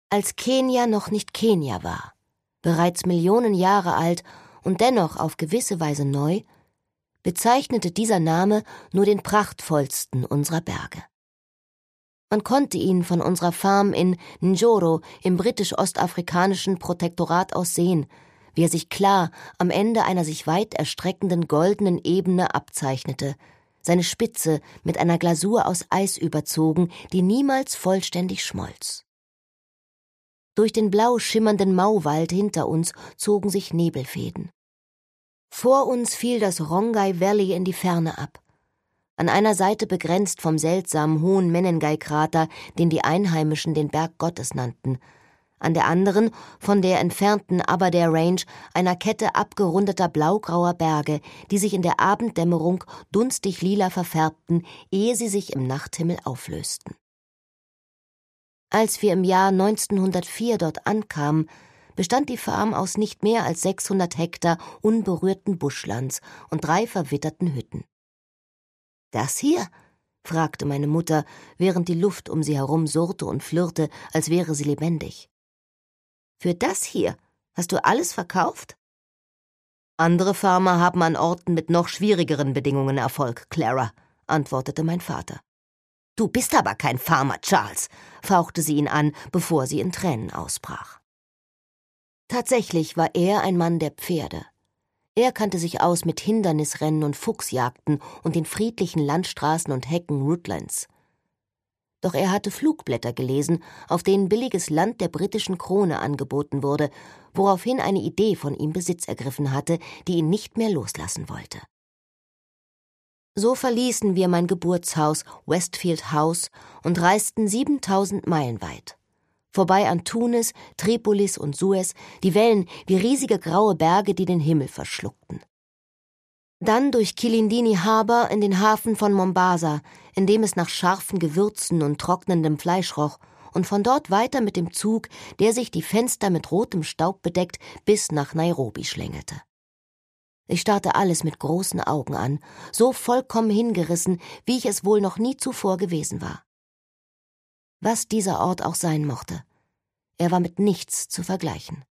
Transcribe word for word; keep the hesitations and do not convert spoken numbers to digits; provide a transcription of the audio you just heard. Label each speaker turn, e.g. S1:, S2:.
S1: Als Kenia noch nicht Kenia war, bereits Millionen Jahre alt und dennoch auf gewisse Weise neu, bezeichnete dieser Name nur den prachtvollsten unserer Berge. Man konnte ihn von unserer Farm in Njoro im britisch-ostafrikanischen Protektorat aus sehen, wie er sich klar am Ende einer sich weit erstreckenden goldenen Ebene abzeichnete, seine Spitze mit einer Glasur aus Eis überzogen, die niemals vollständig schmolz. Durch den blau schimmernden Mauwald hinter uns zogen sich Nebelfäden. Vor uns fiel das Rongai Valley in die Ferne ab, an einer Seite begrenzt vom seltsamen hohen Menengai-Krater, den die Einheimischen den Berg Gottes nannten, an der anderen von der entfernten Aberdare Range einer Kette abgerundeter blaugrauer Berge, die sich in der Abenddämmerung dunstig lila verfärbten, ehe sie sich im Nachthimmel auflösten. Als wir im Jahr neunzehnhundertvier dort ankamen, bestand die Farm aus nicht mehr als sechshundert Hektar unberührten Buschlands und drei verwitterten Hütten. »Das hier?« fragte meine Mutter, während die Luft um sie herum surrte und flirrte, als wäre sie lebendig. »Für das hier hast du alles verkauft?« »Andere Farmer haben an Orten mit noch schwierigeren Bedingungen Erfolg, Clara«, antwortete mein Vater. »Du bist aber kein Farmer, Charles«, fauchte sie ihn an, bevor sie in Tränen ausbrach. Tatsächlich war er ein Mann der Pferde. Er kannte sich aus mit Hindernisrennen und Fuchsjagden und den friedlichen Landstraßen und Hecken Rutlands. Doch er hatte Flugblätter gelesen, auf denen billiges Land der britischen Krone angeboten wurde, woraufhin eine Idee von ihm Besitz ergriffen hatte, die ihn nicht mehr loslassen wollte. So verließen wir mein Geburtshaus Westfield House und reisten siebentausend Meilen weit. Vorbei an Tunis, Tripolis und Suez, die Wellen wie riesige graue Berge, die den Himmel verschluckten. Dann durch Kilindini Harbour in den Hafen von Mombasa, in dem es nach scharfen Gewürzen und trocknendem Fleisch roch, und von dort weiter mit dem Zug, der sich die Fenster mit rotem Staub bedeckt, bis nach Nairobi schlängelte. Ich starrte alles mit großen Augen an, so vollkommen hingerissen, wie ich es wohl noch nie zuvor gewesen war. Was dieser Ort auch sein mochte, er war mit nichts zu vergleichen.